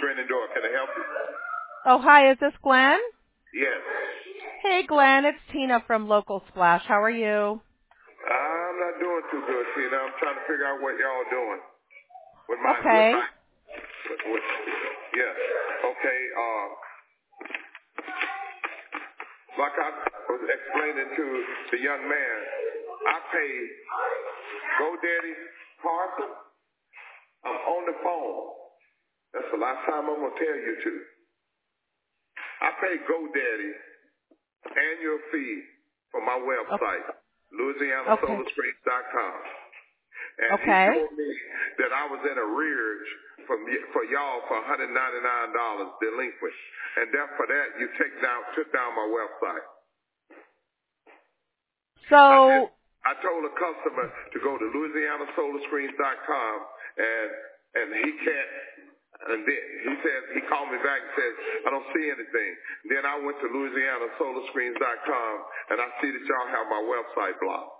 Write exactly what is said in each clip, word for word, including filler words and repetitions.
Shenandoah. Can I help you? Oh, hi. Is this Glenn? Yes. Hey, Glenn. It's Tina from Local Splash. How are you? I'm not doing too good, Tina. I'm trying to figure out what y'all doing. With my, Okay. with my, with, with, yes. Okay. Uh, like I was explaining to the young man, I pay GoDaddy parcel. I'm on the phone. That's the last time I'm going to tell you to. I pay GoDaddy annual fee for my website, okay. Louisiana Solar Springs dot com. And okay. he told me that I was in arrears from, for y'all for one hundred ninety-nine dollars delinquent. And that for that, you take down, took down my website. So I, did, I told a customer to go to Louisiana Solar Screens dot com and and he can't. And then he said he called me back and said I don't see anything. Then I went to Louisiana Solar Screens dot com and I see that y'all have my website blocked.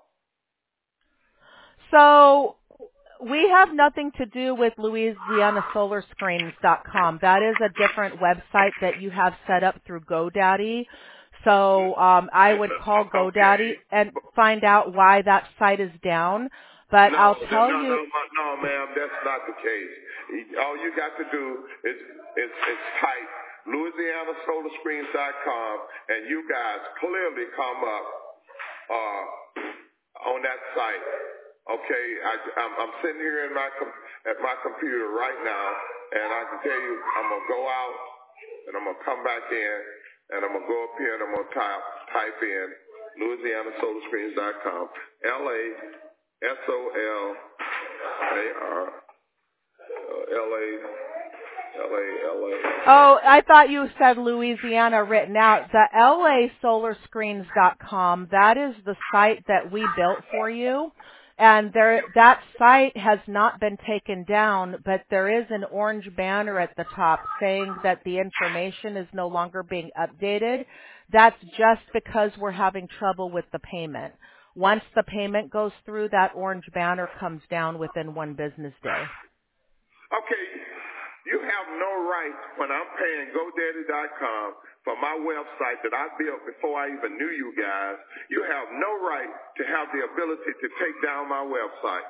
So we have nothing to do with Louisiana Solar Screens dot com. That is a different website that you have set up through GoDaddy. So um, I would call GoDaddy okay. and find out why that site is down. But no, I'll tell no, you. No, no, no, ma'am, that's not the case. All you got to do is, is, is type Louisiana Solar Screens dot com and you guys clearly come up uh, on that site. Okay, I, I'm, I'm sitting here in my com- at my computer right now, and I can tell you I'm going to go out, and I'm going to come back in, and I'm going to go up here, and I'm going to type, type in Louisiana Solar Screens dot com, L A S O L A R, L A, L A, L A. Oh, I thought you said Louisiana written out. The L A Solar Screens dot com, that is the site that we built for you. And there, that site has not been taken down, but there is an orange banner at the top saying that the information is no longer being updated. That's just because we're having trouble with the payment. Once the payment goes through, that orange banner comes down within one business day. Okay. You have no right when I'm paying GoDaddy dot com for my website that I built before I even knew you guys. You have no right to have the ability to take down my website.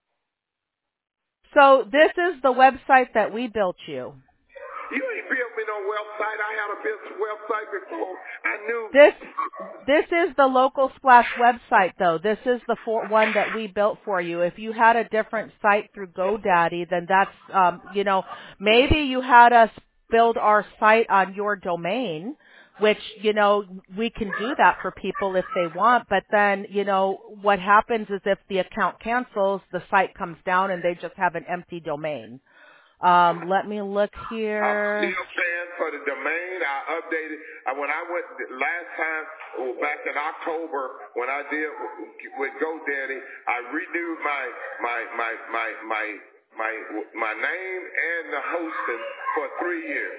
So this is the website that we built you. You ain't built me no website. I had a business website before. I knew. This this is the Local Splash website, though. This is the for, one that we built for you. If you had a different site through GoDaddy, then that's, um, you know, maybe you had us build our site on your domain, which, you know, we can do that for people if they want. But then, you know, what happens is if the account cancels, the site comes down and they just have an empty domain. Um, let me look here. I'm still paying for the domain. I updated. I, when I went last time, well, back in October, when I did with GoDaddy, I renewed my my my my my my my name and the hosting for three years.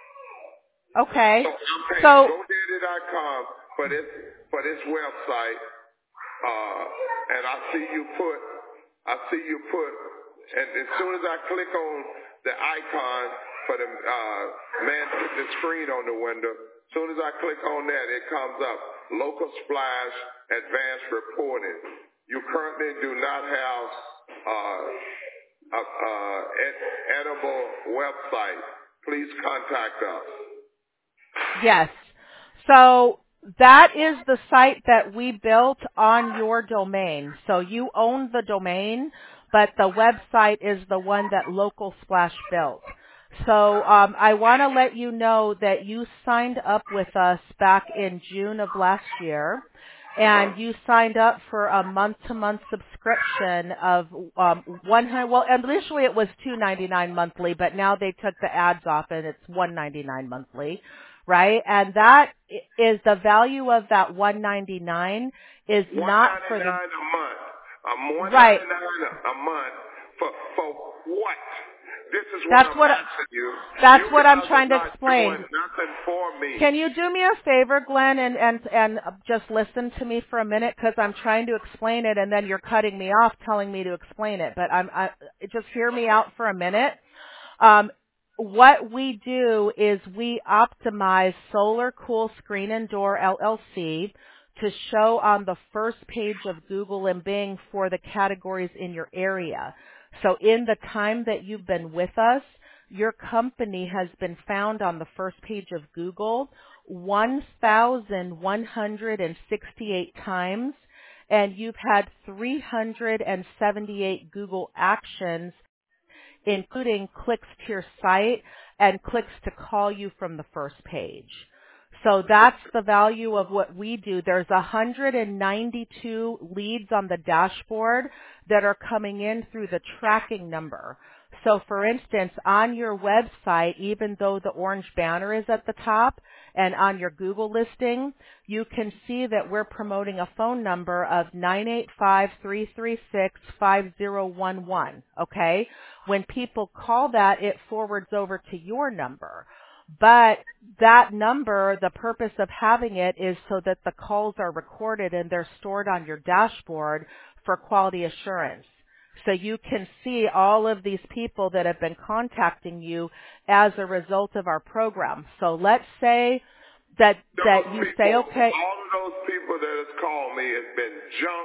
Okay. So I'm paying so GoDaddy dot com for this for this website, uh, and I see you put. I see you put. And as soon as I click on the icon for the uh, man put the screen on the window, as soon as I click on that, it comes up, Local Splash Advanced Reporting. You currently do not have uh, a, a ed- edible website. Please contact us. Yes. So that is the site that we built on your domain. So you own the domain, but the website is the one that Local Splash built. So um, I want to let you know that you signed up with us back in June of last year, and you signed up for a month-to-month subscription of um, one hundred. Well, initially it was two ninety-nine monthly, but now they took the ads off and it's one ninety-nine monthly. Right? And that is the value of that one ninety-nine is not for the one ninety-nine a month. I'm one right. ninety-nine a month for for what? This is what that's I'm what asking you. That's you what I'm trying to not explain. Doing nothing for me. Can you do me a favor, Glenn, and and and just listen to me for a minute, because I'm trying to explain it, and then you're cutting me off, telling me to explain it. But I'm I, just hear me out for a minute. Um, what we do is we optimize Solar Cool Screen and Door L L C to show on the first page of Google and Bing for the categories in your area. So in the time that you've been with us, your company has been found on the first page of Google one thousand one hundred sixty-eight times, and you've had three hundred seventy-eight Google actions, including clicks to your site and clicks to call you from the first page. So that's the value of what we do. There's one hundred ninety-two leads on the dashboard that are coming in through the tracking number. So for instance, on your website, even though the orange banner is at the top and on your Google listing, you can see that we're promoting a phone number of nine eight five, three three six, five zero one one, okay? When people call that, it forwards over to your number. But that number, the purpose of having it is so that the calls are recorded and they're stored on your dashboard for quality assurance. So you can see all of these people that have been contacting you as a result of our program. So let's say that that you people, say, okay. All of those people that has called me has been junk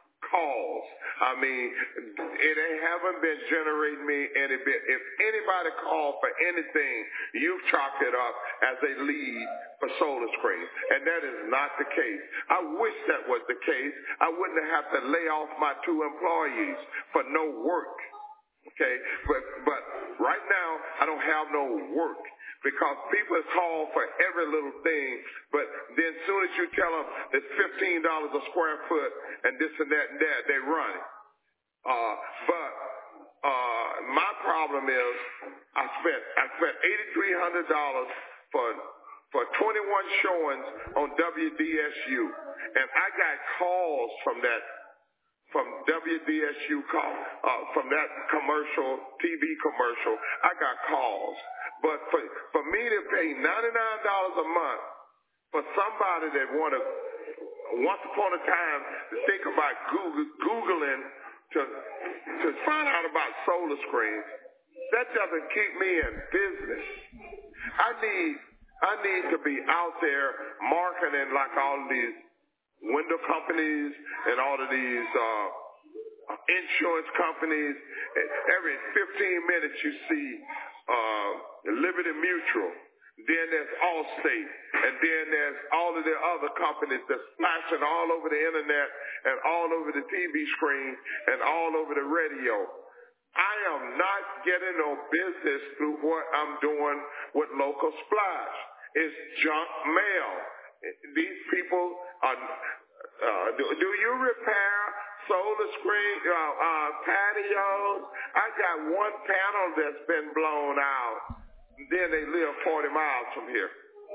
calls. I mean, it haven't been generating me any bit. If anybody called for anything, you've chalked it up as a lead for Solar Screen, and that is not the case. I wish that was the case. I wouldn't have to lay off my two employees for no work. Okay, but but right now I don't have no work because people call for every little thing, but then as soon as you tell them it's fifteen dollars a square foot and this and that and that, they run it. Uh, but uh, my problem is I spent I spent eighty-three hundred dollars for for twenty-one showings on W D S U, and I got calls from that. From W D S U call, uh, from that commercial, T V commercial, I got calls. But for, for me to pay ninety-nine dollars a month for somebody that want to, once upon a time, to think about Google, Googling to, to find out about Solar Screens, that doesn't keep me in business. I need, I need to be out there marketing like all of these window companies and all of these uh, insurance companies. Every fifteen minutes you see uh, Liberty Mutual. Then there's Allstate. And then there's all of the other companies that's flashing all over the internet and all over the T V screen and all over the radio. I am not getting no business through what I'm doing with Local Splash. It's junk mail. These people are, uh, do, do you repair solar screen, uh, uh, patios? I got one panel that's been blown out. Then they live forty miles from here.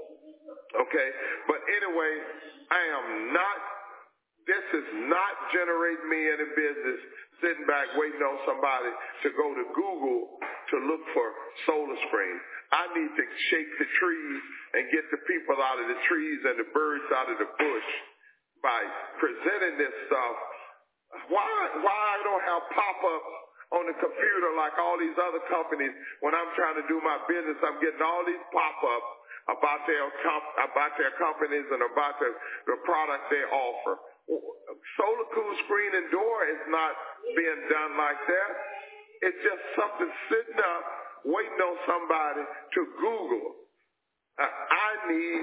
Okay? But anyway, I am not, this is not generating me any business sitting back waiting on somebody to go to Google to look for Solar Screen. I need to shake the trees and get the people out of the trees and the birds out of the bush by presenting this stuff. Why why I don't have pop-ups on the computer like all these other companies when I'm trying to do my business? I'm getting all these pop-ups about their comp- about their companies and about the, the product they offer. Solar Cool Screen and Door is not being done like that. It's just something sitting up waiting on somebody to Google. Uh, I need.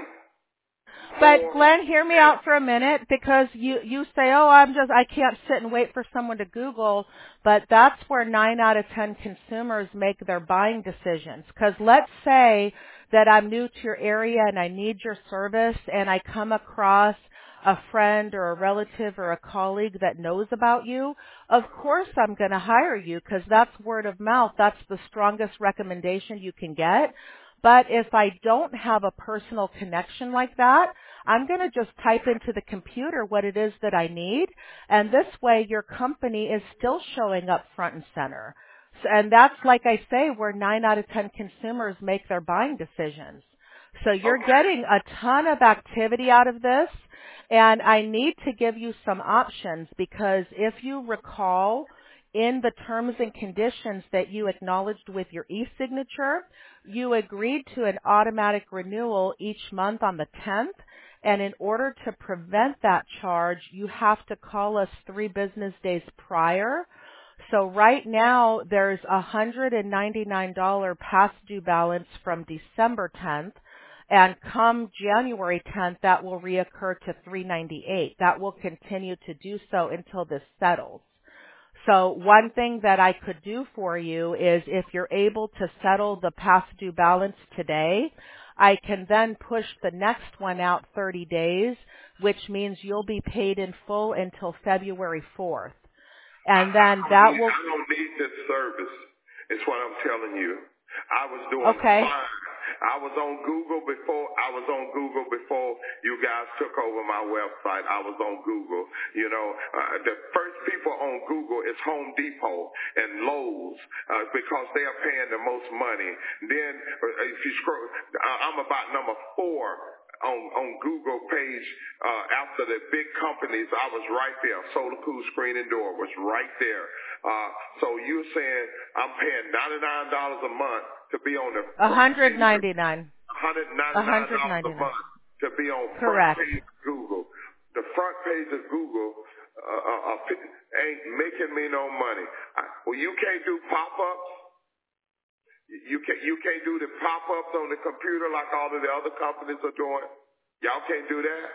But Glenn, hear me out for a minute, because you, you say, oh, I'm just, I can't sit and wait for someone to Google, but that's where nine out of ten consumers make their buying decisions. Because let's say that I'm new to your area and I need your service and I come across a friend or a relative or a colleague that knows about you. Of course I'm going to hire you, because that's word of mouth. That's the strongest recommendation you can get. But if I don't have a personal connection like that, I'm going to just type into the computer what it is that I need. And this way your company is still showing up front and center. So, and that's, like I say, where nine out of ten consumers make their buying decisions. So you're getting a ton of activity out of this. And I need to give you some options, because if you recall, in the terms and conditions that you acknowledged with your e-signature, you agreed to an automatic renewal each month on the tenth. And in order to prevent that charge, you have to call us three business days prior. So right now, there's a one hundred ninety-nine dollars past due balance from December tenth. And come January tenth, that will reoccur to three hundred ninety-eight dollars. That will continue to do so until this settles. So one thing that I could do for you is if you're able to settle the past due balance today, I can then push the next one out thirty days, which means you'll be paid in full until February fourth. And then that need, will... I don't need this service, is what I'm telling you. I was doing okay. fine. I was on Google before. I was on Google before you guys took over my website. I was on Google. You know, uh, the first people on Google is Home Depot and Lowe's uh, because they are paying the most money. Then uh, if you scroll, I'm about number four on on Google page uh, after the big companies. I was right there. Solar Cool Screen and Door was right there. Uh, so you're saying I'm paying ninety-nine dollars a month to be on the one hundred ninety-nine dollars. one hundred ninety-nine dollars a month to be on Correct. front page of Google. The front page of Google uh, uh, uh, ain't making me no money. I, well, you can't do pop-ups. You can't you can't do the pop-ups on the computer like all of the other companies are doing. Y'all can't do that.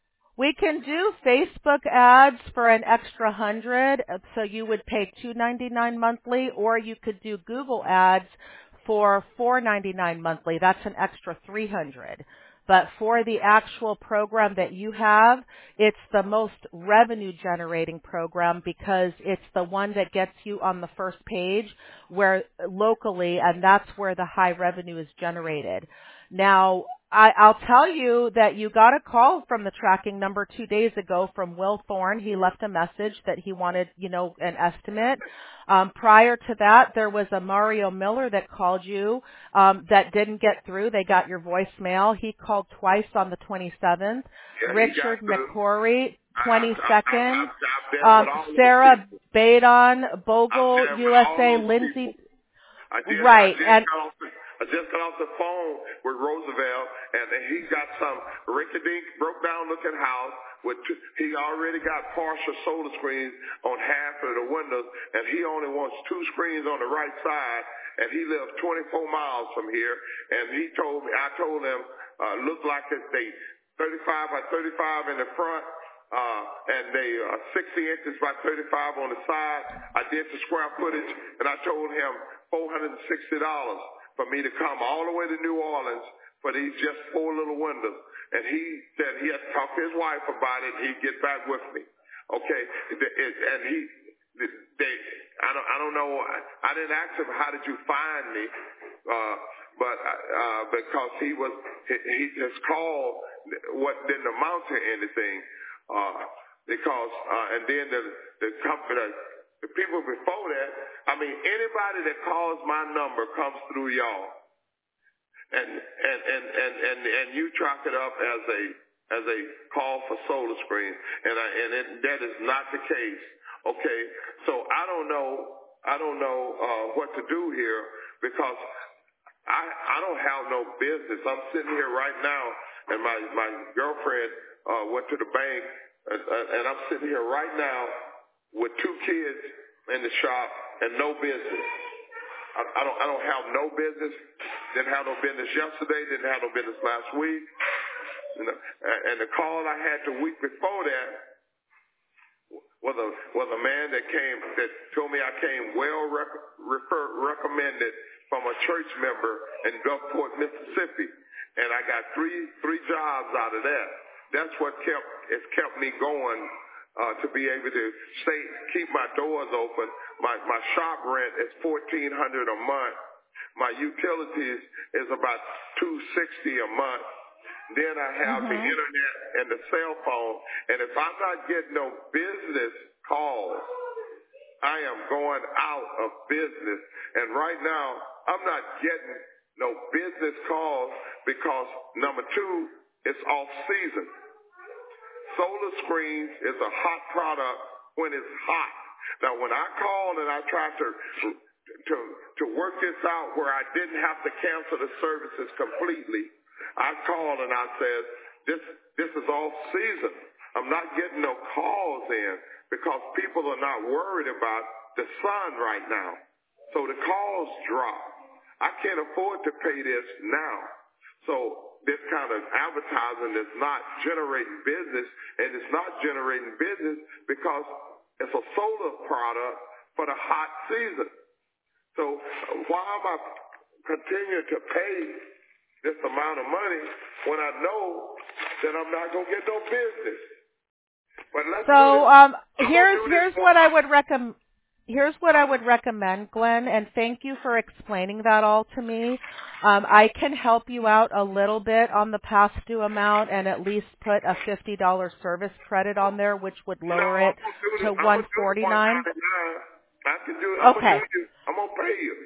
We can do Facebook ads for an extra hundred, so you would pay two ninety-nine monthly, or you could do Google ads for four ninety-nine monthly. That's an extra three hundred. But for the actual program that you have, it's the most revenue generating program because it's the one that gets you on the first page where locally, and that's where the high revenue is generated. Now, I, I'll tell you that you got a call from the tracking number two days ago from Will Thorne. He left a message that he wanted, you know, an estimate. Um, prior to that, there was a Mario Miller that called you um, that didn't get through. They got your voicemail. He called twice on the twenty-seventh. Yeah, Richard McCory, I, twenty-second. I, I, Um, Sarah Badon, Bogle, U S A, Lindsay. I did, right. I did and call, I just got off the phone with Roosevelt, and he got some rinky-dink, broke-down-looking house. With two, he already got partial solar screens on half of the windows, and he only wants two screens on the right side, and he lives twenty-four miles from here. And he told me, I told him, uh, look like it's they thirty-five by thirty-five in the front, uh, and they uh, sixty inches by thirty-five on the side. I did the square footage, and I told him four hundred sixty dollars for me to come all the way to New Orleans for these just four little windows. And he said he had to talk to his wife about it. He'd get back with me. Okay. And he, they, I don't, I don't know. I didn't ask him, how did you find me? Uh, but, uh, because he was, he, his call what didn't amount to anything. Uh, because, uh, and then the, the company, the people before that, I mean, anybody that calls my number comes through y'all. And, and, and, and, and, and you chalk it up as a, as a call for solar screen. And I, and it, that is not the case. Okay. So I don't know, I don't know, uh, what to do here because I, I don't have no business. I'm sitting here right now and my, my girlfriend, uh, went to the bank and, and I'm sitting here right now with two kids in the shop and no business. I, I don't, I don't have no business. Didn't have no business yesterday. Didn't have no business last week. You know, and, and the call I had the week before that was a was a man that came that told me I came well rec- refer, recommended from a church member in Gulfport, Mississippi, and I got three three jobs out of that. That's what kept it's kept me going uh, to be able to stay keep my doors open. My my shop rent is fourteen hundred a month. My utilities is about two sixty a month. Then I have mm-hmm. the internet and the cell phone. And if I'm not getting no business calls, I am going out of business. And right now, I'm not getting no business calls because, number two, it's off season. Solar screens is a hot product when it's hot. Now, when I called and I tried to to to work this out where I didn't have to cancel the services completely, I called and I said, this this is off season. I'm not getting no calls in because people are not worried about the sun right now. So the calls drop. I can't afford to pay this now. So this kind of advertising is not generating business, and it's not generating business because it's a solar product for the hot season. So why am I continuing to pay this amount of money when I know that I'm not going to get no business? But let's so um, here's here's what one. I would recommend. Here's what I would recommend, Glenn, and thank you for explaining that all to me. Um, I can help you out a little bit on the past due amount and at least put a fifty dollars service credit on there, which would lower no, it to one forty-nine. I can do it. I'm Okay. gonna do you. I'm gonna pay you.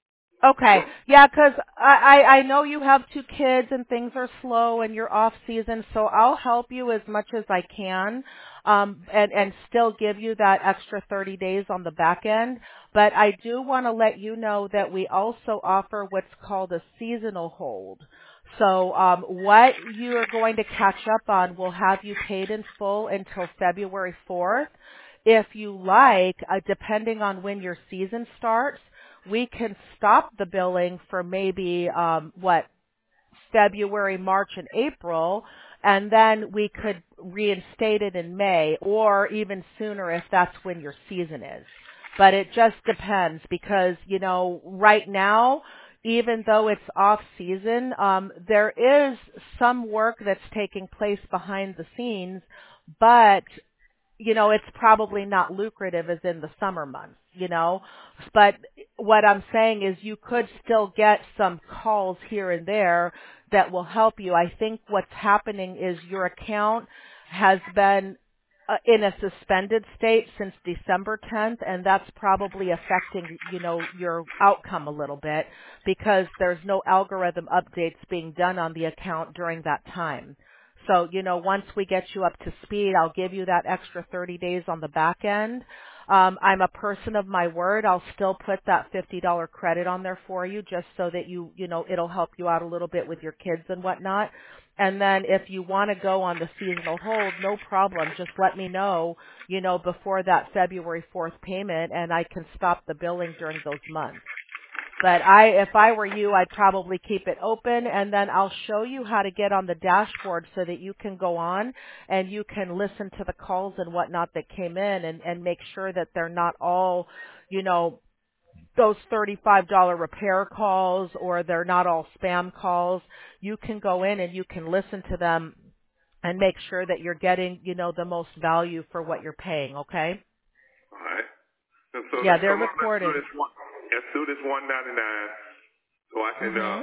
Okay. Yeah, 'cause I, I, I know you have two kids and things are slow and you're off season, so I'll help you as much as I can, um, and, and still give you that extra thirty days on the back end. But I do want to let you know that we also offer what's called a seasonal hold. So um, what you are going to catch up on will have you paid in full until February fourth. If you like, uh, depending on when your season starts, we can stop the billing for maybe, um, what, February, March, and April, and then we could reinstate it in May or even sooner if that's when your season is. But it just depends because, you know, right now, even though it's off season, um, there is some work that's taking place behind the scenes, but you know, it's probably not lucrative as in the summer months, you know, but what I'm saying is you could still get some calls here and there that will help you. I think what's happening is your account has been uh, in a suspended state since December tenth, and that's probably affecting, you know, your outcome a little bit because there's no algorithm updates being done on the account during that time. So, you know, once we get you up to speed, I'll give you that extra thirty days on the back end. Um, I'm a person of my word. I'll still put that fifty dollars credit on there for you just so that you, you know, it'll help you out a little bit with your kids and whatnot. And then if you want to go on the seasonal hold, no problem. Just let me know, you know, before that February fourth payment and I can stop the billing during those months. But I, if I were you, I'd probably keep it open and then I'll show you how to get on the dashboard so that you can go on and you can listen to the calls and whatnot that came in and, and make sure that they're not all, you know, those thirty-five dollars repair calls or they're not all spam calls. You can go in and you can listen to them and make sure that you're getting, you know, the most value for what you're paying, okay? All right. And so Yeah, let's they're come on, recorded. Let's do this one. Let's do this one ninety-nine. So I can, Mm-hmm. uh,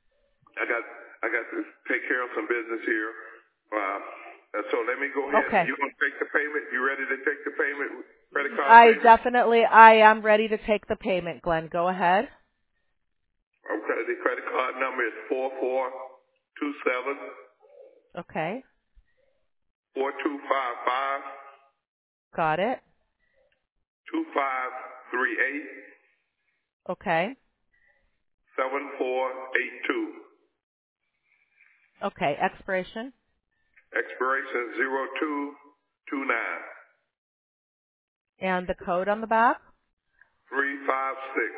I got, I got to take care of some business here. Uh, and so let me go ahead. Okay. You want to take the payment? You ready to take the payment? Credit card I payment? definitely, I am ready to take the payment, Glenn. Go ahead. Okay. The credit card number is four four two seven Okay. four two five five Got it. two five three eight Okay. seven four eight two. Okay. Expiration. Expiration zero two two nine. And the code on the back? Three five six.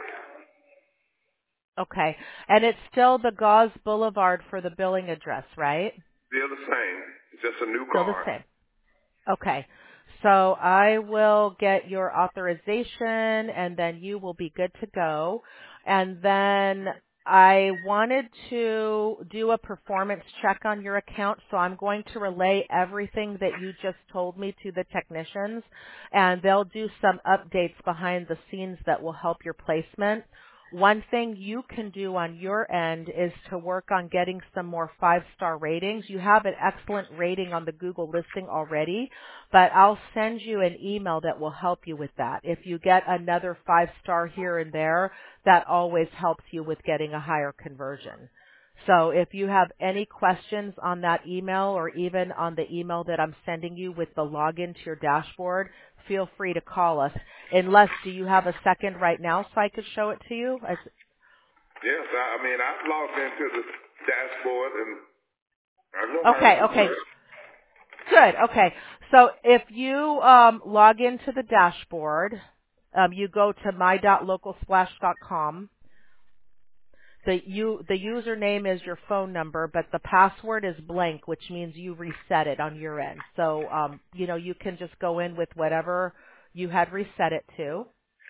Okay. And it's still the Gauze Boulevard for the billing address, right? Still the same. It's just a new Still card. the same. Okay. So I will get your authorization and then you will be good to go. And then I wanted to do a performance check on your account, so I'm going to relay everything that you just told me to the technicians, and they'll do some updates behind the scenes that will help your placement. One thing you can do on your end is to work on getting some more five-star ratings. You have an excellent rating on the Google listing already, but I'll send you an email that will help you with that. If you get another five-star here and there, that always helps you with getting a higher conversion. So if you have any questions on that email or even on the email that I'm sending you with the login to your dashboard, feel free to call us. Unless, do you have a second right now so I could show it to you? I, Yes, I, I mean, I've logged into the dashboard and I know how okay, it okay. works. Good. Okay. So if you um, log into the dashboard, um, you go to my dot local splash dot com. The you the username is your phone number, but the password is blank, which means you reset it on your end. So um, you know you can just go in with whatever you had reset it to.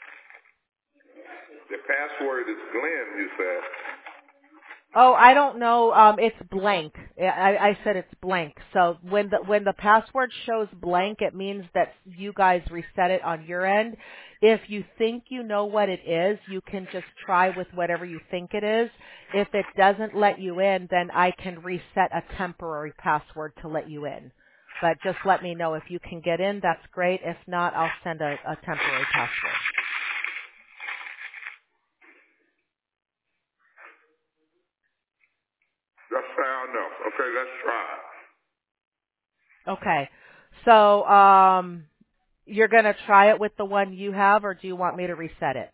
The password is Glenn, you said. Oh, I don't know. Um, it's blank. I, I said it's blank. So when the when the password shows blank, it means that you guys reset it on your end. If you think you know what it is, you can just try with whatever you think it is. If it doesn't let you in, then I can reset a temporary password to let you in. But just let me know if you can get in. That's great. If not, I'll send a, a temporary password. That's fair enough. Okay, let's try. Okay. So um, you're going to try it with the one you have, or do you want me to reset it?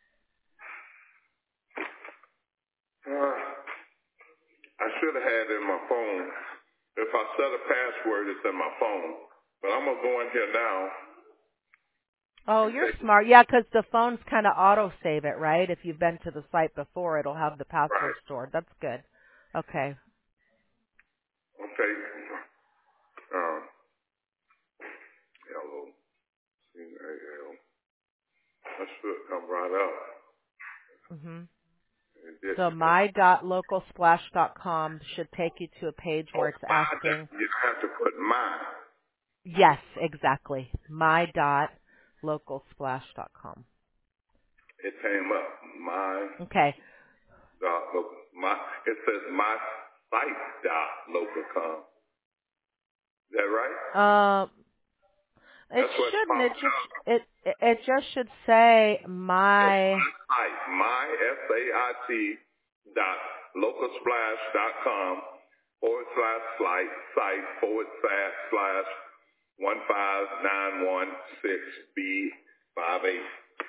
Uh, I should have had it in my phone. If I set a password, it's in my phone. But I'm going to go in here now. Oh, you're smart. Yeah, because the phones kind of auto-save it, right? If you've been to the site before, it'll have the password Right. stored. That's good. Okay. Okay. Um, L O C A L. That should come right up. hmm It did. So my dot local splash dot com should take you to a page Oh, where it's my, asking. you have to put mine. Yes, exactly. My dot local splash dot com. It came up. My Okay. dot local. My, it says my site dot local com. Is that right? Uh, it That's what shouldn't. It popped just up. it it just should say No, my. my site, my S A I T dot local splash dot com forward slash site site forward slash slash one five nine one six B five eight.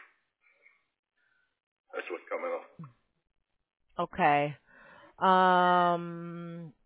That's what's coming up. Okay. Um,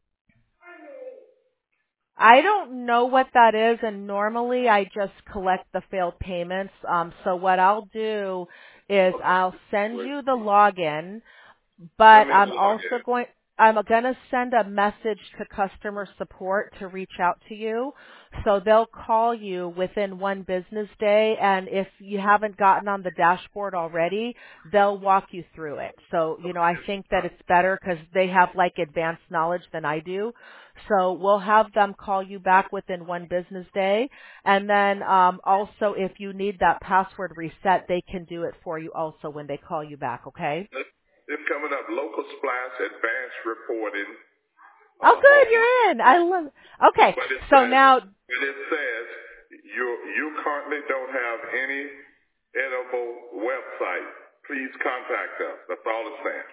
I don't know what that is, and normally I just collect the failed payments. Um, so what I'll do is I'll send Wait, you the login, let but me I'm log also in. going. I'm going to send a message to customer support to reach out to you. So they'll call you within one business day, and if you haven't gotten on the dashboard already, they'll walk you through it. So, you know, I think that it's better because they have like advanced knowledge than I do. So we'll have them call you back within one business day. And then um, also if you need that password reset, they can do it for you also when they call you back, okay? It's coming up. Local Splash Advanced Reporting Oh, uh, good, home. you're in. I love. Okay, But it so says, now, but it says you you currently don't have any edible website. Please contact us. That's all it's saying.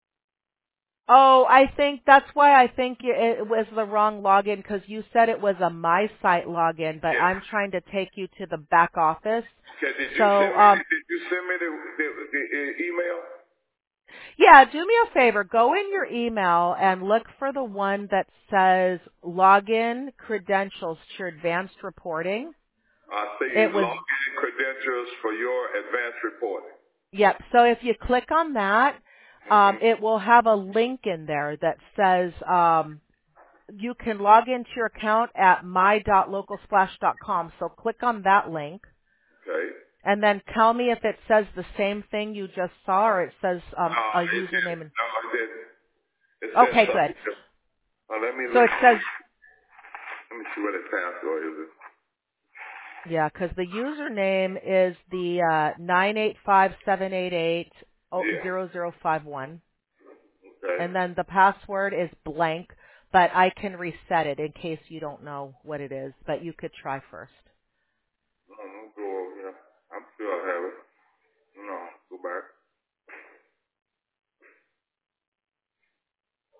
oh, I think that's why I think it was the wrong login because you said it was a My Site login, but Yes. I'm trying to take you to the back office. Okay. Did you So, send me? um, Did you send me the, the, the, the email? yeah, do me a favor. Go in your email and look for the one that says login credentials to your advanced reporting. I see It was, login credentials for your advanced reporting. yep. So if you click on that, um, Mm-hmm. it will have a link in there that says, um, you can log into your account at my dot local splash dot com. So click on that link Okay. and then tell me if it says the same thing you just saw or it says um, No, a it didn't. username. And, No, it didn't. It said okay, good. something. else. Uh, let me So look. it says, Let me see what the password is. yeah, because the username is the uh, nine eight five seven eight eight Yeah. zero zero five one. Okay. And then the password is blank, but I can reset it in case you don't know what it is, but you could try first. No, no, go over here. I'm sure I have it. No, go back.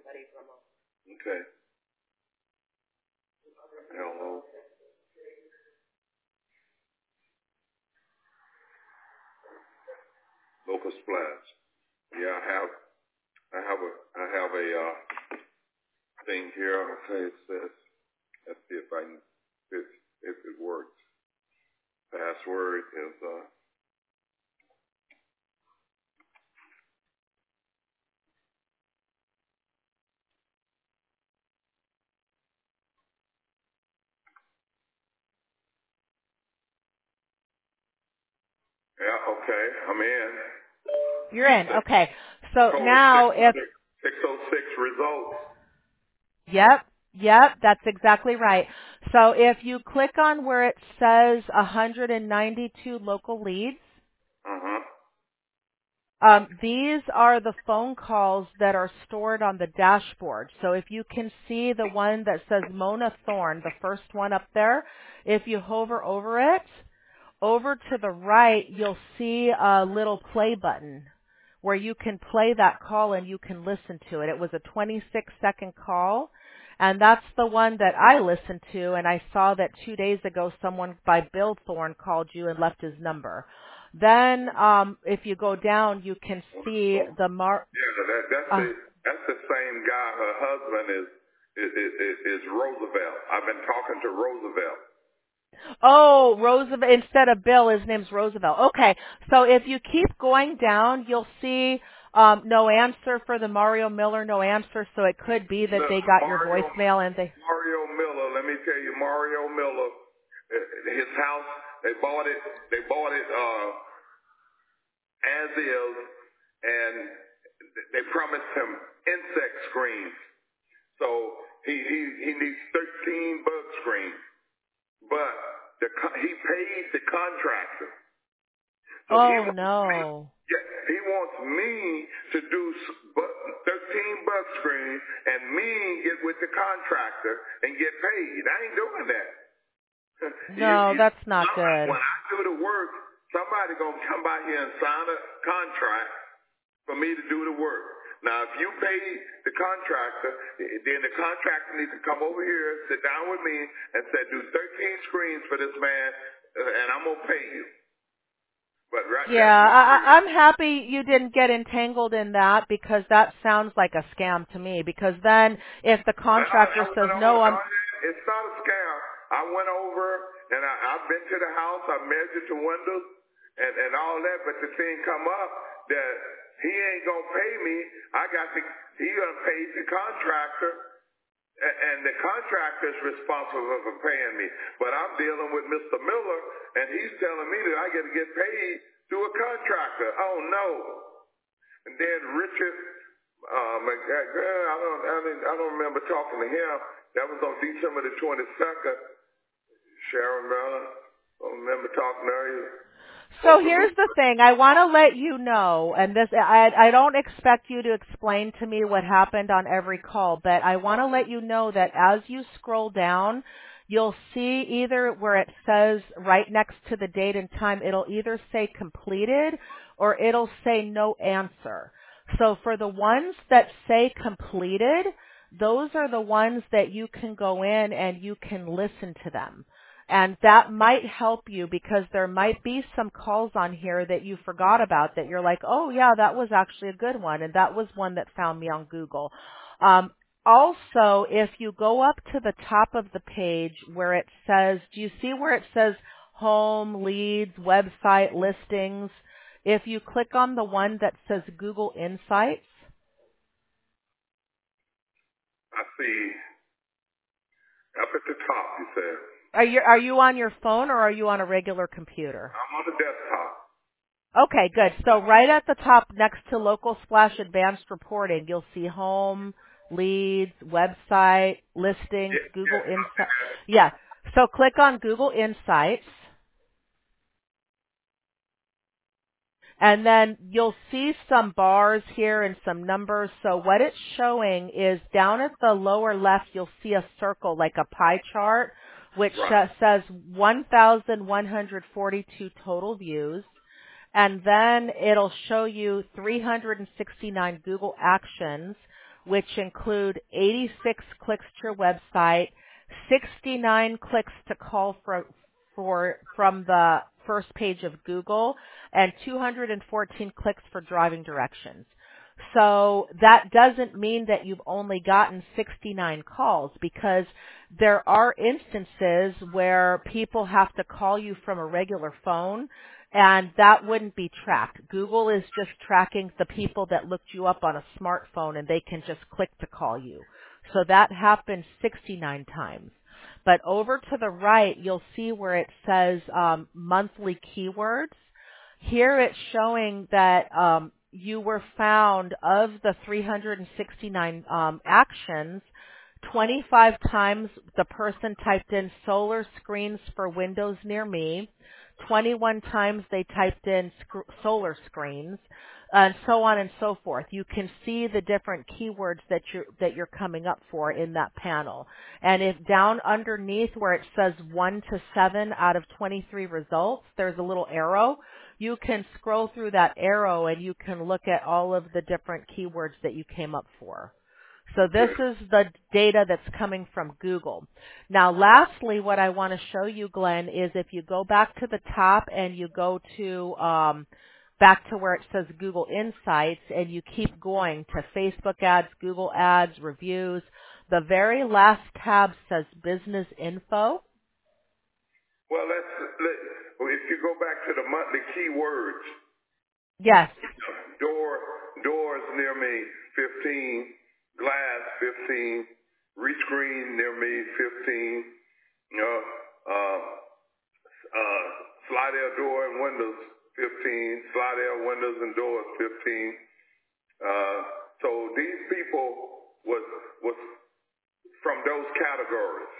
Okay. Hello. Local splash. Yeah, I have, I have a, I have a uh, thing here. Okay, it says, let's see if I can, if, if it works. Password is, uh, yeah, okay, I'm in. You're in. Okay. So now if six oh six results. Yep. Yep, that's exactly right. So if you click on where it says one hundred ninety-two local leads, uh-huh. um, these are the phone calls that are stored on the dashboard. So if you can see the one that says Mona Thorne, the first one up there, if you hover over it, over to the right, you'll see a little play button where you can play that call and you can listen to it. It was a twenty-six second call, and that's the one that I listened to, and I saw that two days ago someone by Bill Thorne called you and left his number. Then um, if you go down, you can see the mar- Yeah, that, that's, uh, the, that's the same guy. Her husband is, is, is, is Roosevelt. I've been talking to Roosevelt. Oh, Roosevelt, instead of Bill, his name's Roosevelt. Okay, so if you keep going down, you'll see um, no answer for the Mario Miller, no answer, so it could be that Look, they got Mario, your voicemail and they... Mario Miller, let me tell you, Mario Miller, his house, they bought it, they bought it uh, as is, and they promised him insect screens. So he, he, he needs thirteen bug screens. But the, he paid the contractor. So Oh, he wants no. Me, yeah, he wants me to do thirteen bug screens and me get with the contractor and get paid. I ain't doing that. No, you, you, that's not good. When I do the work, somebody going to come by here and sign a contract for me to do the work. Now, if you pay the contractor, then the contractor needs to come over here, sit down with me, and say, do thirteen screens for this man, and I'm going to pay you. But right Yeah, I, I'm happy you didn't get entangled in that because that sounds like a scam to me. Because then if the contractor I, I says, no, I'm... It's not a scam. I went over, and I, I've been to the house, I measured the windows, and, and all that, but the thing come up that he ain't going to pay me. I got to, he going to pay the contractor, and the contractor is responsible for paying me. But I'm dealing with Mister Miller, and he's telling me that I got to get paid through a contractor. Oh, no. And then Richard, um, I don't, I don't, I don't remember talking to him. That was on December the twenty-second. Sharon Miller, I don't remember talking to her. So here's the thing. I want to let you know, and this, I, I don't expect you to explain to me what happened on every call, but I want to let you know that as you scroll down, you'll see either where it says right next to the date and time, it'll either say completed or it'll say no answer. So for the ones that say completed, those are the ones that you can go in and you can listen to them. And that might help you because there might be some calls on here that you forgot about that you're like, oh yeah, that was actually a good one. And that was one that found me on Google. Um, also, if you go up to the top of the page where it says, do you see where it says home, leads, website, listings? If you click on the one that says Google Insights. I see. Up at the top, you said. Are you are you on your phone or are you on a regular computer? I'm on the desktop. Okay, good. So right at the top next to Local Splash Advanced Reporting, you'll see home, leads, website, listings, Yeah, Google yeah, Insights. Yeah. So click on Google Insights. And then you'll see some bars here and some numbers. So what it's showing is down at the lower left, you'll see a circle like a pie chart, which right. says one thousand one hundred forty-two total views. And then it'll show you three hundred sixty-nine Google actions, which include eighty-six clicks to your website, sixty-nine clicks to call for, for from the first page of Google, and two hundred fourteen clicks for driving directions. So that doesn't mean that you've only gotten sixty-nine calls, because there are instances where people have to call you from a regular phone, and that wouldn't be tracked. Google is just tracking the people that looked you up on a smartphone, and they can just click to call you. So that happened sixty-nine times. But over to the right, you'll see where it says um, monthly keywords. Here it's showing that um, you were found, of the three hundred sixty-nine um, actions, twenty-five times the person typed in solar screens for windows near me, twenty-one times they typed in sc- solar screens, and so on and so forth. You can see the different keywords that you're, that you're coming up for in that panel. And if down underneath where it says one to seven out of twenty-three results, there's a little arrow. You can scroll through that arrow and you can look at all of the different keywords that you came up for. So this is the data that's coming from Google. Now, lastly, what I want to show you, Glenn, is if you go back to the top and you go to um, back to where it says Google Insights, and you keep going to Facebook ads, Google ads, reviews, the very last tab says Business Info. Well, let's, let, if you go back to the monthly keywords. Yes. Door, doors near me, fifteen. Glass, fifteen. Rescreen near me, fifteen. You know, uh, uh, slide air door and windows, fifteen. Slide air windows and doors, fifteen. Uh, so these people was was from those categories.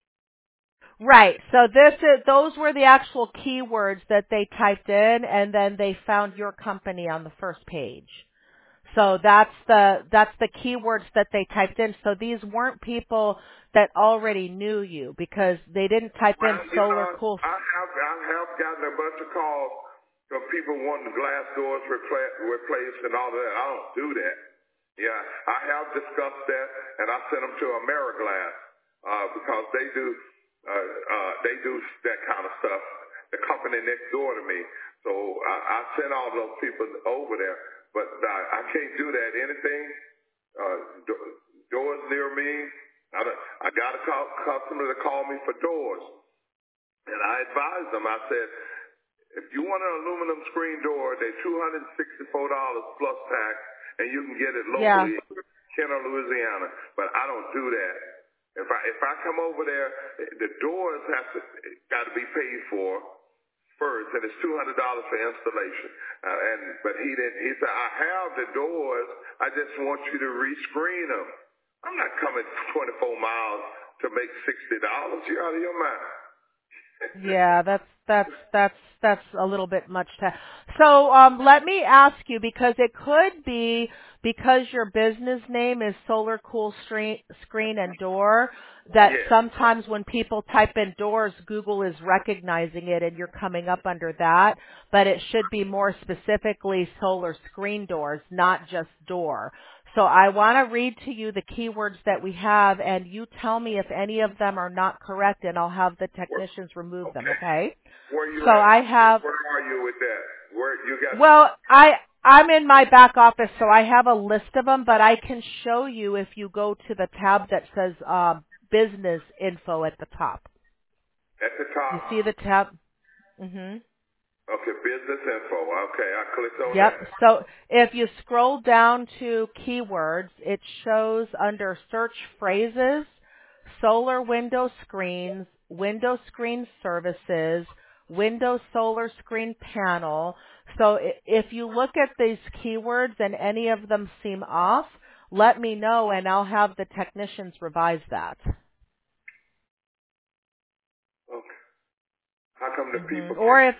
Right. So this is, those were the actual keywords that they typed in, and then they found your company on the first page. So that's the that's the keywords that they typed in. So these weren't people that already knew you, because they didn't type well, in solar know, cool. I have I have gotten a bunch of calls from people wanting glass doors repla- replaced and all of that. I don't do that. Yeah, I have discussed that, and I sent them to Ameriglass uh, because they do uh, uh, they do that kind of stuff. The company next door to me, so I, I sent all those people over there. But I, I can't do that. Anything uh, do- doors near me. I, I got a call, customer to call me for doors, and I advised them. I said, if you want an aluminum screen door, they're two hundred sixty-four dollars plus tax, and you can get it locally Yeah. in Kenner, Louisiana. But I don't do that. If I if I come over there, the doors have to got to be paid for first, and it's two hundred dollars for installation. Uh, and but he didn't. He said, I have the doors. I just want you to rescreen them. I'm not coming twenty-four miles to make sixty dollars. You're out of your mind. Yeah, that's that's that's that's a little bit much to. So um, let me ask you, because it could be because your business name is Solar Cool Screen, Screen and Door, that Yeah. sometimes when people type in doors, Google is recognizing it and you're coming up under that. But it should be more specifically solar screen doors, not just door. So I want to read to you the keywords that we have, and you tell me if any of them are not correct, and I'll have the technicians remove okay. them, okay? Where you so at? I have... Where are you with that? Where you got... Well, I, I'm in my back office, so I have a list of them, but I can show you if you go to the tab that says um, Business Info at the top. At the top? You see the tab? Mm-hmm. Okay, business info. Okay, I clicked on Yep. that. So if you scroll down to keywords, it shows under search phrases, solar window screens, window screen services, window solar screen panel. So if you look at these keywords and any of them seem off, let me know and I'll have the technicians revise that. Okay. How come the people... Mm-hmm. Or if...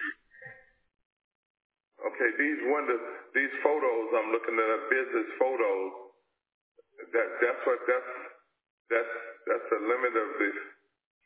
Okay, these windows, these photos, I'm looking at business photos. That that's what that's that's that's the limit of this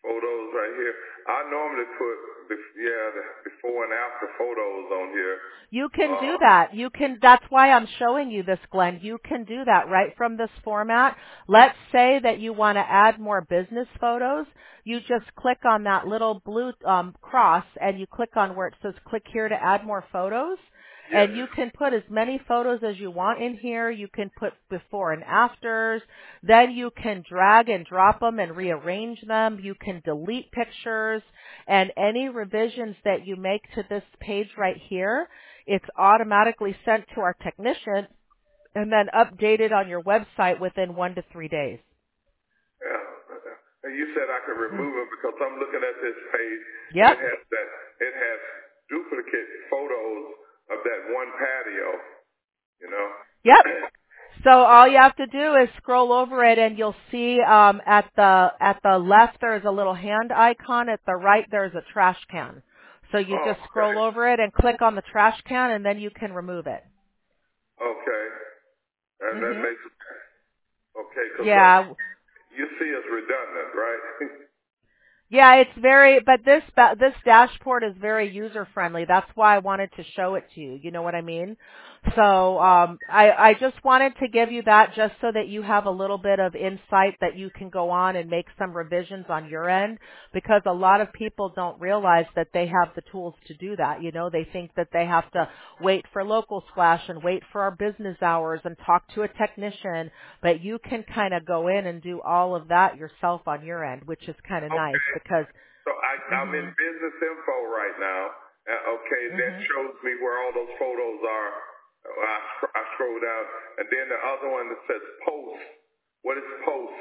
photos right here. I normally put, yeah, the before and after photos on here. You can Uh, do that. You can, that's why I'm showing you this, Glenn. You can do that right from this format. Let's say that you want to add more business photos. You just click on that little blue um, cross and you click on where it says click here to add more photos. yes. And you can put as many photos as you want in here. You can put before and afters. Then you can drag and drop them and rearrange them. You can delete pictures. And any revisions that you make to this page right here, it's automatically sent to our technician and then updated on your website within one to three days. Yeah. And you said I could remove it because I'm looking at this page. Yep. It has that. It has duplicate photos of that one patio. You know. Yep. So all you have to do is scroll over it, and you'll see um, at the at the left there's a little hand icon. At the right there's a trash can. So you Oh, just scroll okay. over it and click on the trash can, and then you can remove it. Okay. And Mm-hmm. that makes okay. Cause yeah. uh, you see it's redundant, right? Yeah, it's very, but this this dashboard is very user friendly. That's why I wanted to show it to you. You know what I mean? So um, I, I just wanted to give you that just so that you have a little bit of insight that you can go on and make some revisions on your end, because a lot of people don't realize that they have the tools to do that. You know, they think that they have to wait for Local Splash and wait for our business hours and talk to a technician, but you can kind of go in and do all of that yourself on your end, which is kind of okay. nice because. So I, I'm mm-hmm. in business info right now. Uh, okay, mm-hmm. that shows me where all those photos are. I, sc- I scroll down, and then the other one that says post. What is post?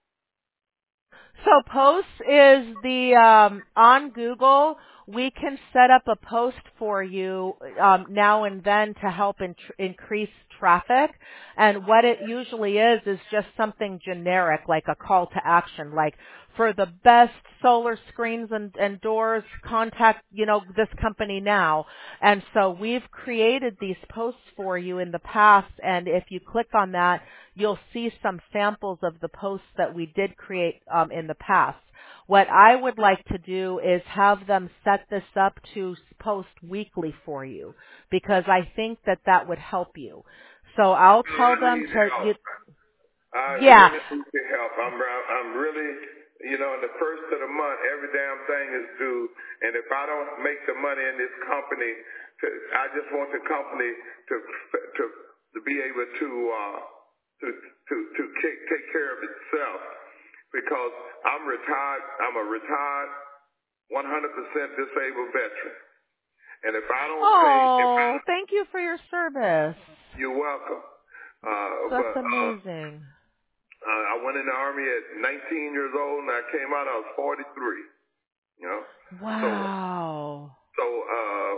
So posts is the, um, on Google, we can set up a post for you um, now and then to help in- increase traffic. And what it usually is is just something generic, like a call to action, like for the best solar screens and, and doors, contact, you know, this company now. And so we've created these posts for you in the past, and if you click on that, you'll see some samples of the posts that we did create um, in the past. What I would like to do is have them set this up to post weekly for you, because I think that that would help you. So I'll tell them to, you, I yeah. really need your help. I'm, I'm really, you know, in the first of the month, every damn thing is due. And if I don't make the money in this company, to, I just want the company to to, to be able to uh, to to to take, take care of itself. Because I'm retired, I'm a retired, one hundred percent disabled veteran. And if I don't oh, pay... Oh, thank you for your service. You're welcome. Uh, That's but, amazing. Uh, uh, I went in the Army at nineteen years old, and I came out, I was forty-three. You know? Wow. So, so uh,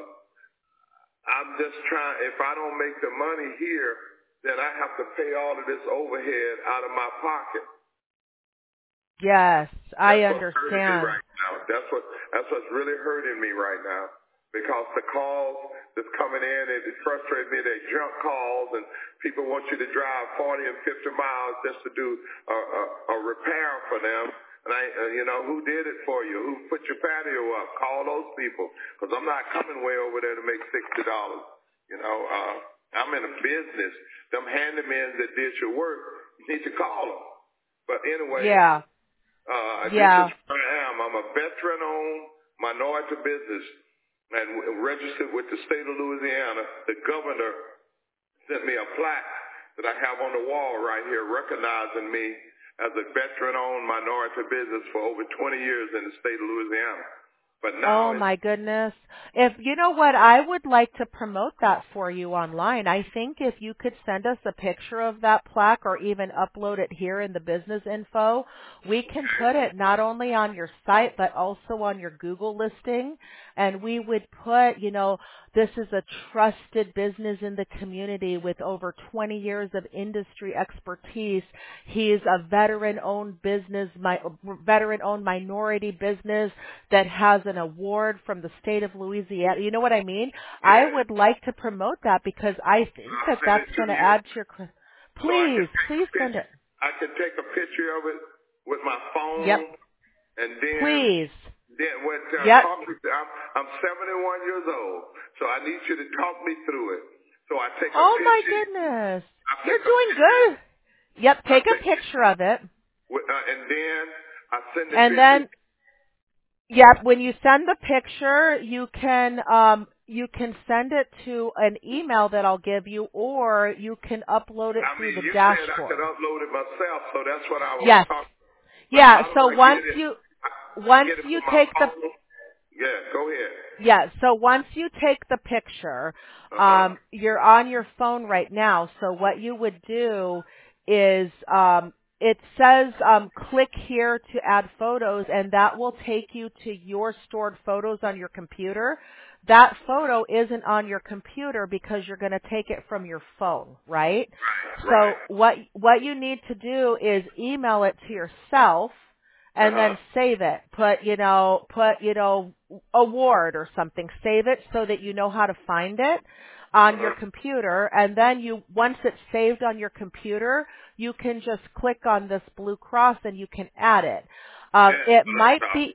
I'm just trying, if I don't make the money here, then I have to pay all of this overhead out of my pocket. Yes, I that's understand. What's hurting me right now. That's what that's what's really hurting me right now, because the calls that's coming in, it, it frustrates me. They're junk calls, and people want you to drive forty and fifty miles just to do a, a, a repair for them. And I, uh, you know, who did it for you? Who put your patio up? Call those people, because I'm not coming way over there to make sixty dollars. You know, uh, I'm in a business. Them handymen that did your work, you need to call them. But anyway. Yeah. Uh, yeah. This is where I am. I'm a veteran-owned minority business and registered with the state of Louisiana. The governor sent me a plaque that I have on the wall right here recognizing me as a veteran-owned minority business for over twenty years in the state of Louisiana. But now oh my goodness. If you know what, I would like to promote that for you online. I think if you could send us a picture of that plaque or even upload it here in the business info, we can put it not only on your site but also on your Google listing. And we would put, you know, this is a trusted business in the community with over twenty years of industry expertise. He is a veteran-owned business, my veteran-owned minority business that has an award from the state of Louisiana. You know what I mean? Yeah. I would like to promote that because I think that that's going to add to your... Please, so please send it. I can take a picture of it with my phone. Yep. And then, please. Then what? Uh, yep. talk me through, I'm, I'm seventy-one years old, so I need you to talk me through it. So I take a oh picture. Oh my goodness! You're doing picture. good. Yep. Take I a picture of it. Uh, and then I send the and picture. then, yep. When you send the picture, you can um you can send it to an email that I'll give you, or you can upload it I through mean, the you dashboard. said I could upload it myself, so that's what I was yes. talking. Yeah. How do So I once get it? you I, once get it you from my take the phone? Yeah, go ahead. Yeah, so once you take the picture, Uh-huh. um, you're on your phone right now. So what you would do is, um, it says, um, click here to add photos, and that will take you to your stored photos on your computer. That photo isn't on your computer because you're going to take it from your phone, right? Right. So Right. what what you need to do is email it to yourself. And Uh-huh. then save it. Put, you know, put, you know, award or something. Save it so that you know how to find it on Uh-huh. your computer. And then you, once it's saved on your computer, you can just click on this blue cross and you can add it. Um, Yeah, it might be,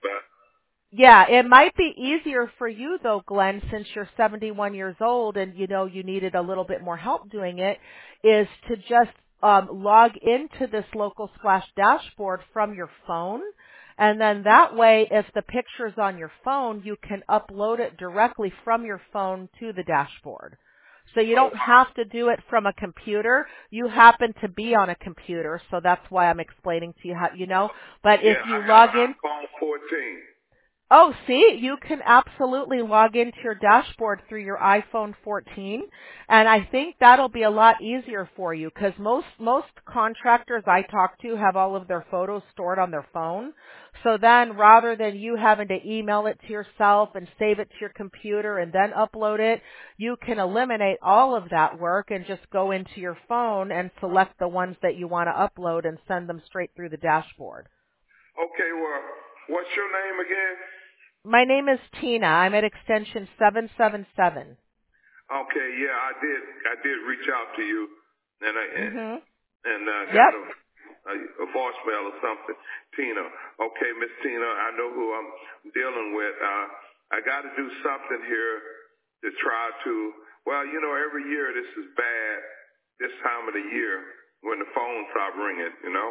yeah, it might be easier for you though, Glenn, since you're seventy-one years old and you know you needed a little bit more help doing it, is to just um, log into this Local Splash dashboard from your phone. And then that way, if the picture's on your phone, you can upload it directly from your phone to the dashboard. So you don't have to do it from a computer. You happen to be on a computer, so that's why I'm explaining to you how, you know. But if yeah, you I log have in, an iPhone fourteen. Oh, see, you can absolutely log into your dashboard through your iPhone fourteen, and I think that'll be a lot easier for you because most most contractors I talk to have all of their photos stored on their phone. So then, rather than you having to email it to yourself and save it to your computer and then upload it, you can eliminate all of that work and just go into your phone and select the ones that you want to upload and send them straight through the dashboard. Okay, well, what's your name again? My name is Tina. I'm at extension seven seven seven. Okay, yeah, I did. I did reach out to you, and I Mhm. and uh, Yep. got a, a, a voicemail or something. Tina, okay, Miss Tina, I know who I'm dealing with. Uh, I got to do something here to try to. Well, you know, every year this is bad. This time of the year when the phones stop ringing, you know.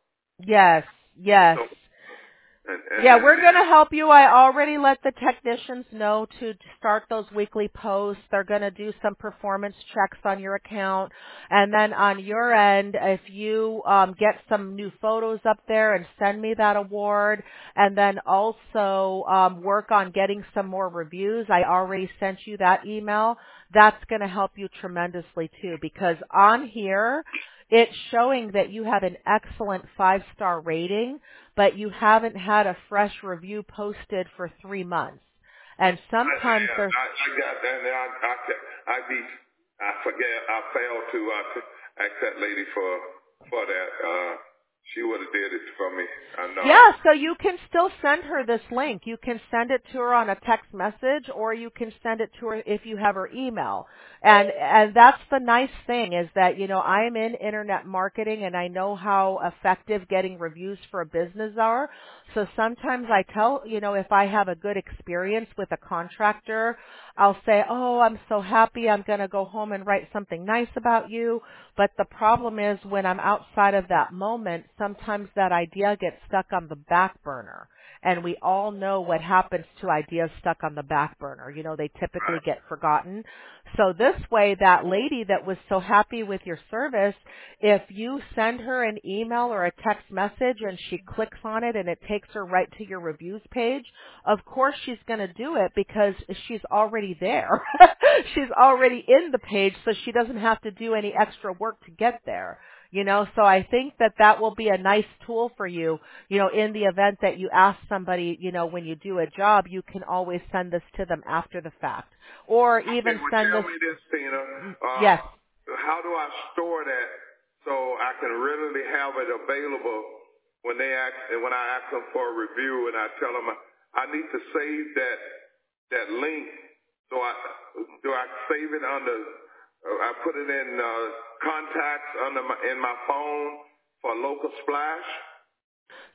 Yes. Yes. So, And, and, Yeah, and, we're going to help you. I already let the technicians know to start those weekly posts. They're going to do some performance checks on your account. And then on your end, if you um, get some new photos up there and send me that award, and then also um, work on getting some more reviews, I already sent you that email. That's going to help you tremendously too, because on here, it's showing that you have an excellent five-star rating, but you haven't had a fresh review posted for three months. And sometimes I, there's... I, I got that, and I, I, I, be, I forget, I failed to uh, ask that lady for for that. Uh, she would have did it for me. I know. Yeah, so you can still send her this link. You can send it to her on a text message, or you can send it to her if you have her email. And and that's the nice thing is that, you know, I am in internet marketing and I know how effective getting reviews for a business are. So sometimes I tell, you know, if I have a good experience with a contractor, I'll say, oh, I'm so happy. I'm going to go home and write something nice about you. But the problem is when I'm outside of that moment, sometimes that idea gets stuck on the back burner. And we all know what happens to ideas stuck on the back burner. You know, they typically get forgotten. So this way, that lady that was so happy with your service, if you send her an email or a text message and she clicks on it and it takes her right to your reviews page, of course she's going to do it because she's already there. She's already in the page, so she doesn't have to do any extra work to get there. You know, so I think that that will be a nice tool for you, you know, in the event that you ask somebody, you know, when you do a job, you can always send this to them after the fact. Or even okay, well, send tell this. me this, Tina. Uh, Yes. How do I store that so I can readily have it available when they ask, and when I ask them for a review and I tell them I, I need to save that that link. So I do I save it under? Uh, I put it in uh, contacts under my, in my phone for Local Splash.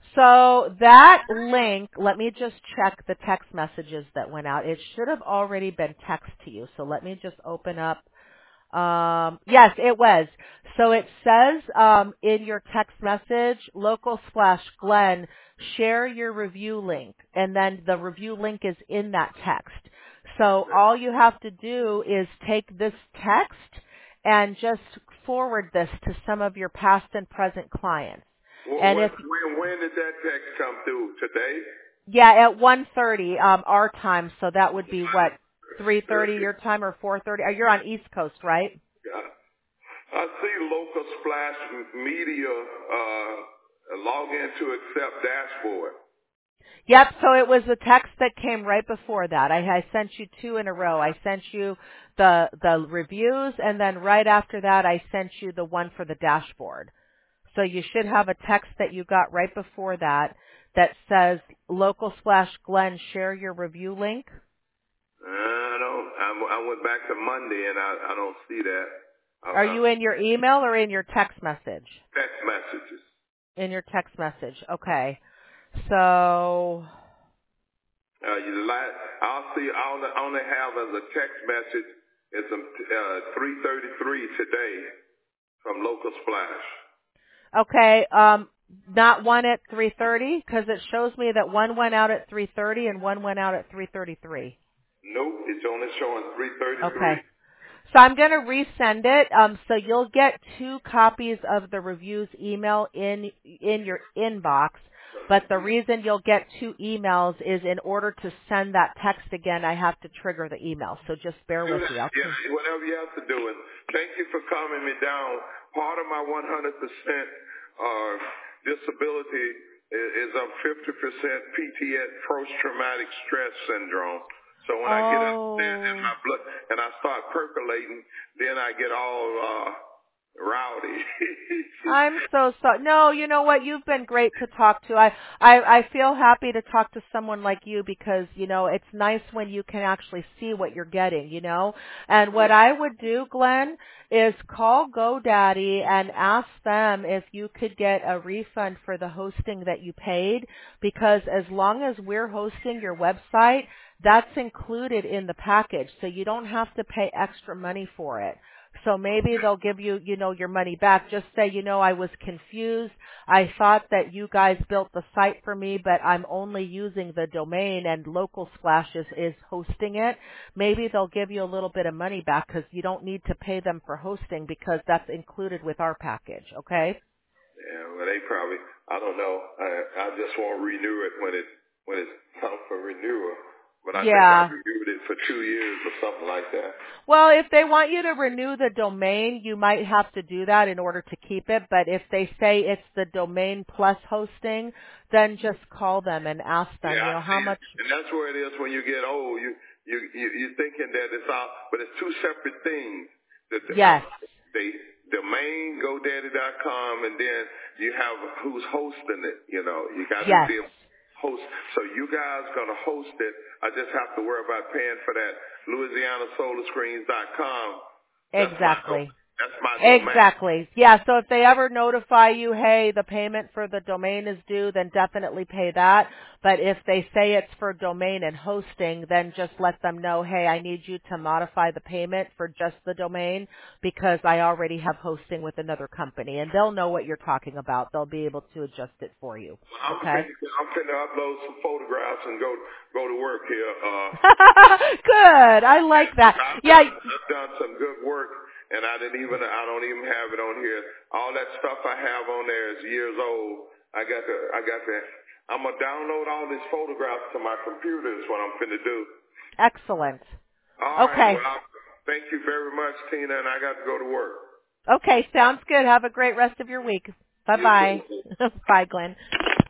So that link, let me just check the text messages that went out. It should have already been text to you. So let me just open up. Um, yes, it was. So it says um, in your text message, local slash Glenn, share your review link. And then the review link is in that text. So all you have to do is take this text and just forward this to some of your past and present clients. Well, and when, if when, when did that text come through? Today? Yeah, at one thirty um, our time. So that would be what, three thirty your time or four thirty? Oh, you're on East Coast, right? Yeah. I see local splash media uh, log in to accept dashboard. Yep, so it was the text that came right before that. I, I sent you two in a row. I sent you the the reviews, and then right after that I sent you the one for the dashboard. So you should have a text that you got right before that that says local slash Glenn, share your review link. I don't. I, I went back to Monday and I, I don't see that. I, Are you in your email or in your text message? Text messages. In your text message. Okay. So. Uh, you like, I'll see. I only, only have as a text message. It's uh, three thirty-three today from Local Splash. Okay, um, not one at three thirty, because it shows me that one went out at three thirty and one went out at three thirty-three. Nope, it's only showing three thirty-three. Okay. So I'm going to resend it. Um, so you'll get two copies of the reviews email in in your inbox. But the reason you'll get two emails is in order to send that text again, I have to trigger the email. So just bear with me. I'll yeah, whatever you have to do. And thank you for calming me down. Part of my one hundred percent uh, disability is, is I'm fifty percent P T S, post-traumatic stress syndrome. So when oh. I get upset in my blood and I start percolating, then I get all uh, rowdy. I'm so sorry. No, you know what? You've been great to talk to. I, I, I feel happy to talk to someone like you because, you know, it's nice when you can actually see what you're getting, you know. And what I would do, Glenn, is call GoDaddy and ask them if you could get a refund for the hosting that you paid, because as long as we're hosting your website, that's included in the package. So you don't have to pay extra money for it. So maybe they'll give you, you know, your money back. Just say, you know, I was confused. I thought that you guys built the site for me, but I'm only using the domain and Local Splash is, is hosting it. Maybe they'll give you a little bit of money back because you don't need to pay them for hosting because that's included with our package, okay? Yeah, well, they probably, I don't know. I, I just won't renew it when it, when it's time for renewal. But I yeah. think I renewed it for two years or something like that. Well, if they want you to renew the domain, you might have to do that in order to keep it. But if they say it's the domain plus hosting, then just call them and ask them, yeah, you know, how much. And that's where it is when you get old. You, you, you, you're thinking that it's all, but it's two separate things. The, the, yes. The domain, GoDaddy dot com, and then you have who's hosting it. You know, you got yes. to be host. So you guys gonna host it. I just have to worry about paying for that. Louisiana Solar Screens dot com. Exactly. That's my domain. Exactly. Yeah, so if they ever notify you, hey, the payment for the domain is due, then definitely pay that. But if they say it's for domain and hosting, then just let them know, hey, I need you to modify the payment for just the domain because I already have hosting with another company. And they'll know what you're talking about. They'll be able to adjust it for you. I'm okay? Finna, I'm finna upload some photographs and go go to work here. Uh, good. I like that. I've yeah. Done, I've done some good work. And I didn't even, I don't even have it on here. All that stuff I have on there is years old. I got to, I got to, I'm going to download all these photographs to my computer is what I'm finna do. Excellent. All okay. right, well, thank you very much, Tina, and I got to go to work. Okay, sounds good. Have a great rest of your week. Bye-bye. Bye, Glenn.